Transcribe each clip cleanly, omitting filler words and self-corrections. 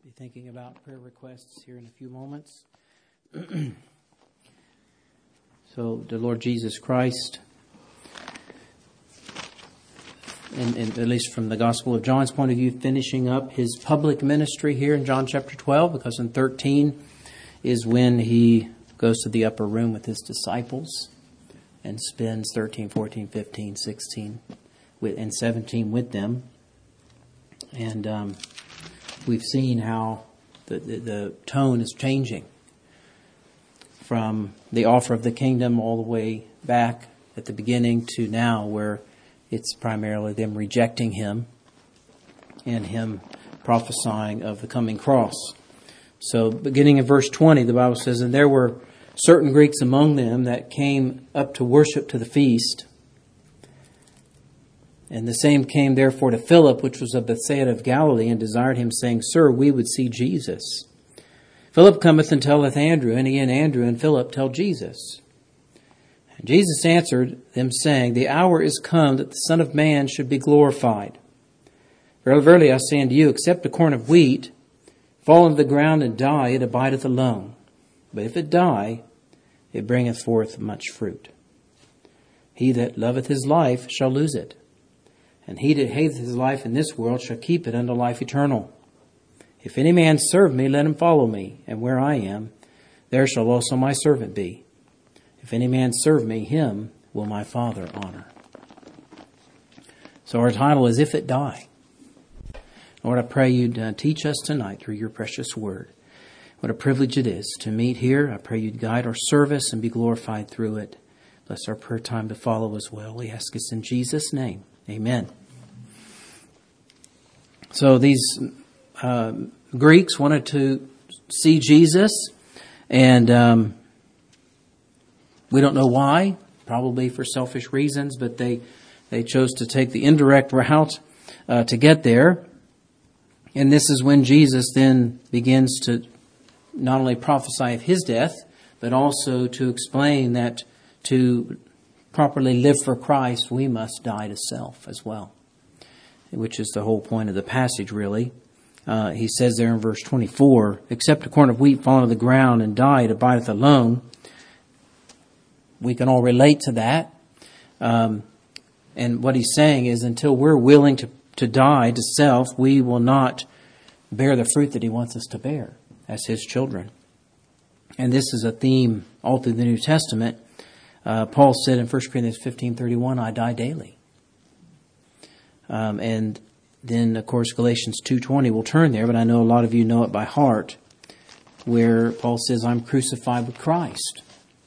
Be thinking about prayer requests here in a few moments. So, the Lord Jesus Christ, and at least from the Gospel of John's point of view, finishing up his public ministry here in John chapter 12, because in 13 is when he goes to the upper room with his disciples and spends 13, 14, 15, 16, and 17 with them. And we've seen how the tone is changing from the offer of the kingdom all the way back at the beginning to now, where it's primarily them rejecting him and him prophesying of the coming cross. So beginning in verse 20, the Bible says, "And there were certain Greeks among them that came up to worship to the feast. And the same came therefore to Philip, which was of Bethsaida of Galilee, and desired him, saying, Sir, we would see Jesus. Philip cometh and telleth Andrew, and he and Andrew and Philip tell Jesus. And Jesus answered them, saying, The hour is come that the Son of Man should be glorified. Verily, verily, I say unto you, except a corn of wheat fall into the ground and die, it abideth alone. But if it die, it bringeth forth much fruit. He that loveth his life shall lose it. And he that hateth his life in this world shall keep it unto life eternal. If any man serve me, let him follow me. And where I am, there shall also my servant be. If any man serve me, him will my Father honor." So our title is If It Die. Lord, I pray you'd teach us tonight through your precious word. What a privilege it is to meet here. I pray you'd guide our service and be glorified through it. Bless our prayer time to follow as well. We ask this in Jesus' name. Amen. So these Greeks wanted to see Jesus, and we don't know why, probably for selfish reasons, but they chose to take the indirect route to get there. And this is when Jesus then begins to not only prophesy of his death, but also to explain that to properly live for Christ, we must die to self as well, which is the whole point of the passage, really. He says there in verse 24, "Except a corn of wheat fall to the ground and die, it abideth alone." We can all relate to that. And what he's saying is until we're willing to die to self, we will not bear the fruit that he wants us to bear as his children. And this is a theme all through the New Testament. Paul said in 1 Corinthians 15:31, "I die daily." And then, of course, Galatians 2:20 will turn there, but I know a lot of you know it by heart, where Paul says, "I'm crucified with Christ."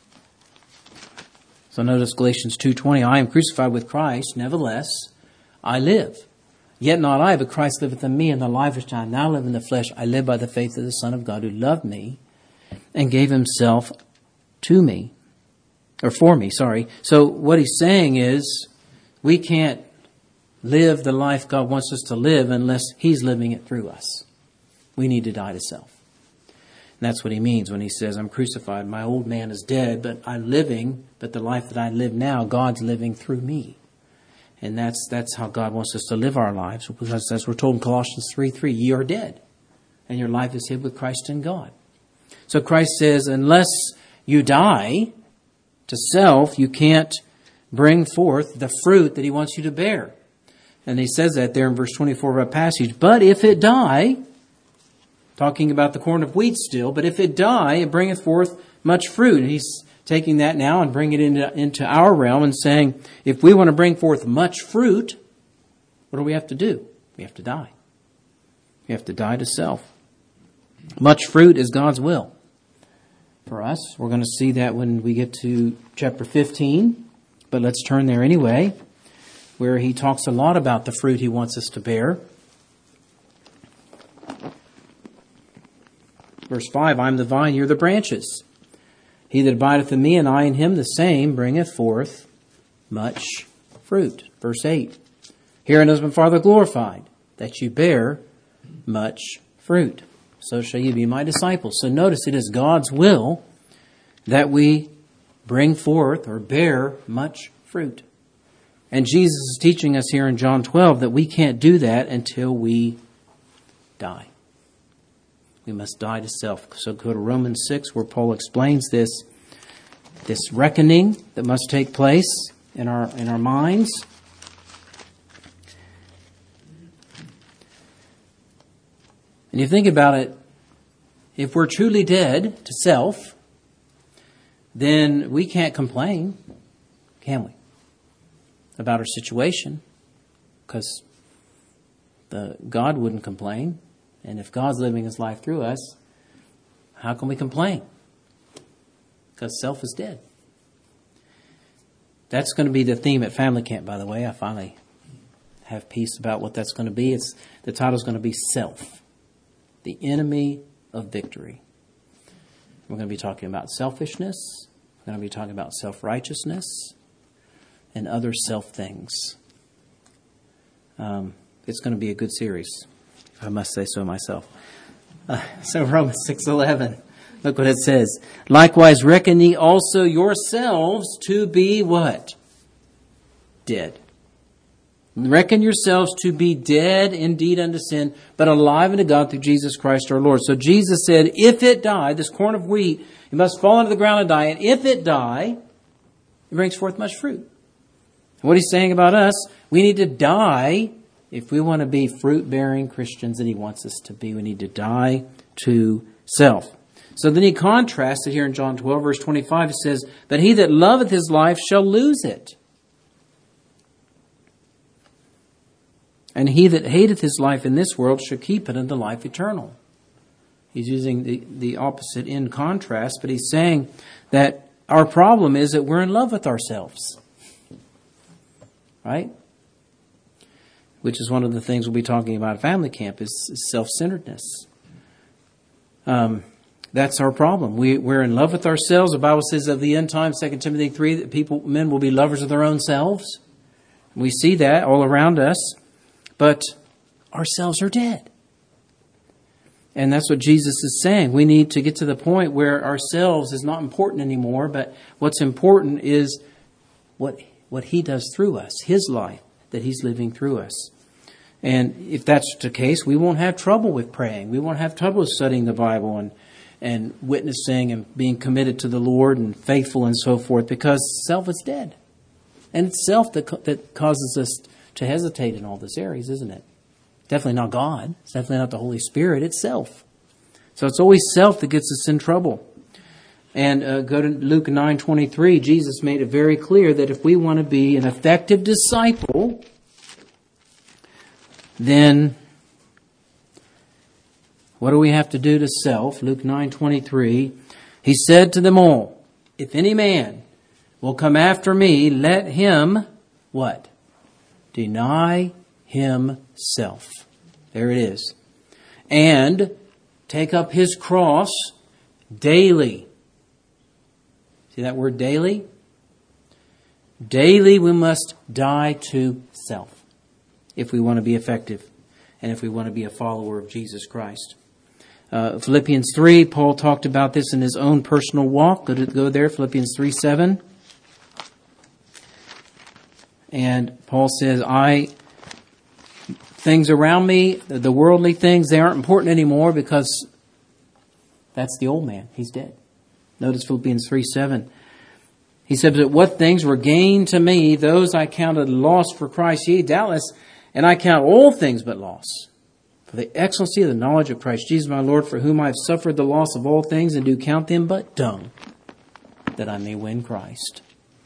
So notice Galatians 2:20, "I am crucified with Christ, nevertheless I live. Yet not I, but Christ liveth in me, and the life which I now live in the flesh, I live by the faith of the Son of God, who loved me and gave himself to me." Or for me, sorry. So what he's saying is we can't live the life God wants us to live unless he's living it through us. We need to die to self. And that's what he means when he says, "I'm crucified. My old man is dead, but I'm living. But the life that I live now, God's living through me." And that's how God wants us to live our lives. Because as we're told in Colossians 3:3, "Ye are dead, and your life is hid with Christ in God." So Christ says, unless you die to self, you can't bring forth the fruit that he wants you to bear. And he says that there in verse 24 of our passage. "But if it die," talking about the corn of wheat still, "but if it die, it bringeth forth much fruit." And he's taking that now and bringing it into our realm and saying, if we want to bring forth much fruit, what do we have to do? We have to die. We have to die to self. Much fruit is God's will for us. We're going to see that when we get to chapter 15, but let's turn there anyway, where he talks a lot about the fruit he wants us to bear. Verse 5, "I am the vine, ye are the branches. He that abideth in me, and I in him, the same bringeth forth much fruit." Verse 8, "Herein is my Father glorified, that you bear much fruit. So shall you be my disciples." So notice it is God's will that we bring forth or bear much fruit. And Jesus is teaching us here in John 12 that we can't do that until we die. We must die to self. So go to Romans 6 where Paul explains this reckoning that must take place in our minds. And you think about it, if we're truly dead to self, then we can't complain, can we, about our situation? Because God wouldn't complain. And if God's living His life through us, how can we complain? Because self is dead. That's going to be the theme at Family Camp, by the way. I finally have peace about what that's going to be. The title's going to be Self, the Enemy of Victory. We're going to be talking about selfishness. We're going to be talking about self-righteousness and other self things. It's going to be a good series, if I must say so myself. So Romans 6:11, look what it says. Likewise reckon ye also yourselves to be what? Dead. Reckon yourselves to be dead indeed unto sin, but alive unto God through Jesus Christ our Lord. So Jesus said, if it die, this corn of wheat, it must fall into the ground and die. And if it die, it brings forth much fruit. And what He's saying about us, we need to die if we want to be fruit-bearing Christians that He wants us to be. We need to die to self. So then He contrasts it here in John 12, verse 25. It says, but he that loveth his life shall lose it. And he that hateth his life in this world shall keep it unto life eternal. He's using the opposite in contrast, but he's saying that our problem is that we're in love with ourselves. Right? Which is one of the things we'll be talking about at Family Camp is self-centeredness. That's our problem. We're in love with ourselves. The Bible says of the end time, 2 Timothy 3, that men will be lovers of their own selves. We see that all around us. But ourselves are dead. And that's what Jesus is saying. We need to get to the point where ourselves is not important anymore, but what's important is what He does through us, His life that He's living through us. And if that's the case, we won't have trouble with praying. We won't have trouble studying the Bible and witnessing and being committed to the Lord and faithful and so forth, because self is dead. And it's self that causes us to hesitate in all these areas, isn't it? Definitely not God. It's definitely not the Holy Spirit. It's self. So it's always self that gets us in trouble. And go to Luke 9:23. Jesus made it very clear that if we want to be an effective disciple, then what do we have to do to self? Luke 9:23. He said to them all, if any man will come after me, let him, what? Deny himself. There it is. And take up his cross daily. See that word daily? Daily we must die to self if we want to be effective and if we want to be a follower of Jesus Christ. Philippians 3, Paul talked about this in his own personal walk. Go there, Philippians 3:7. And Paul says, things around me, the worldly things, they aren't important anymore because that's the old man. He's dead. Notice Philippians 3:7. He says, but what things were gained to me, those I counted loss for Christ. Yea, doubtless, and I count all things but loss, for the excellency of the knowledge of Christ Jesus my Lord, for whom I have suffered the loss of all things, and do count them but dung, that I may win Christ.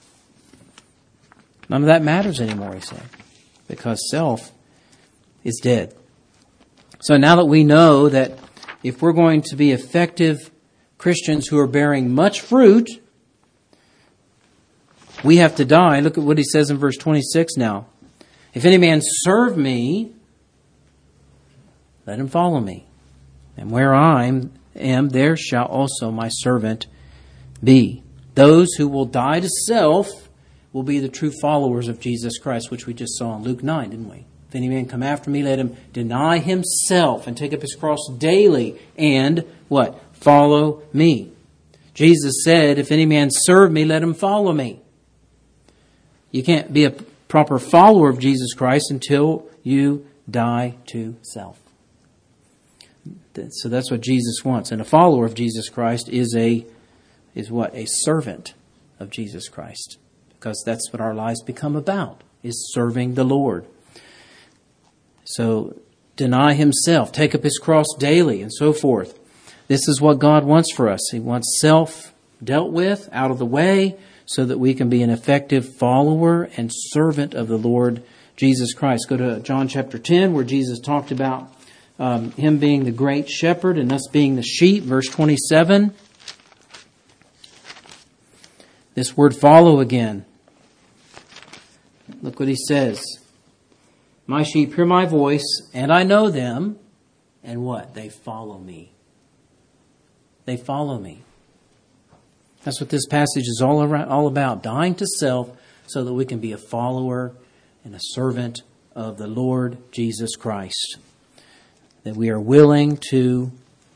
None of that matters anymore, he said, because self is dead. So now that we know that if we're going to be effective Christians who are bearing much fruit, we have to die. Look at what he says in verse 26 now. If any man serve me, let him follow me. And where I am, there shall also my servant be. Those who will die to self will be the true followers of Jesus Christ, which we just saw in Luke 9, didn't we? If any man come after me, let him deny himself and take up his cross daily and, what? Follow me. Jesus said, if any man serve me, let him follow me. You can't be a proper follower of Jesus Christ until you die to self. So that's what Jesus wants. And a follower of Jesus Christ is what? A servant of Jesus Christ. Because that's what our lives become about, is serving the Lord. So deny himself, take up his cross daily, and so forth. This is what God wants for us. He wants self dealt with, out of the way, so that we can be an effective follower and servant of the Lord Jesus Christ. Go to John chapter 10, where Jesus talked about him being the great shepherd and us being the sheep. Verse 27. This word follow again. Look what he says. My sheep hear my voice, and I know them. And what? They follow me. They follow me. That's what this passage is all about. Dying to self so that we can be a follower and a servant of the Lord Jesus Christ. That we are willing to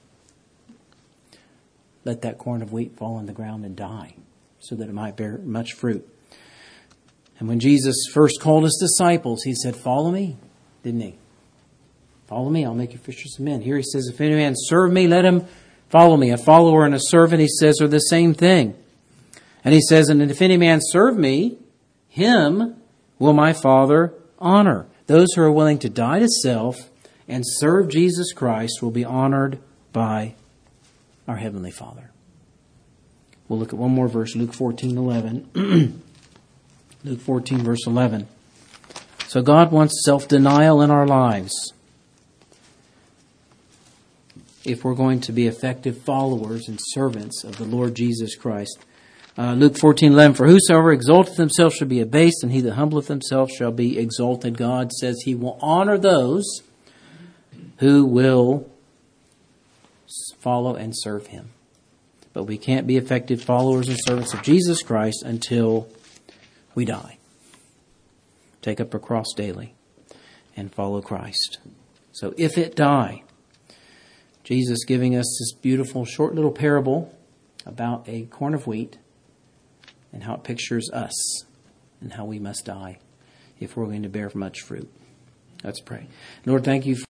let that corn of wheat fall on the ground and die so that it might bear much fruit. And when Jesus first called his disciples, he said, follow me, didn't he? Follow me, I'll make you fishers of men. Here he says, if any man serve me, let him follow me. A follower and a servant, he says, are the same thing. And he says, and if any man serve me, him will my Father honor. Those who are willing to die to self and serve Jesus Christ will be honored by our Heavenly Father. We'll look at one more verse, Luke 14:11. Luke 14, verse 11. So God wants self-denial in our lives if we're going to be effective followers and servants of the Lord Jesus Christ. Luke 14:11. For whosoever exalteth himself shall be abased, and he that humbleth himself shall be exalted. God says he will honor those who will follow and serve him. But we can't be effective followers and servants of Jesus Christ until we die. Take up our cross daily and follow Christ. So if it die, Jesus giving us this beautiful short little parable about a corn of wheat and how it pictures us and how we must die if we're going to bear much fruit. Let's pray. Lord, thank you for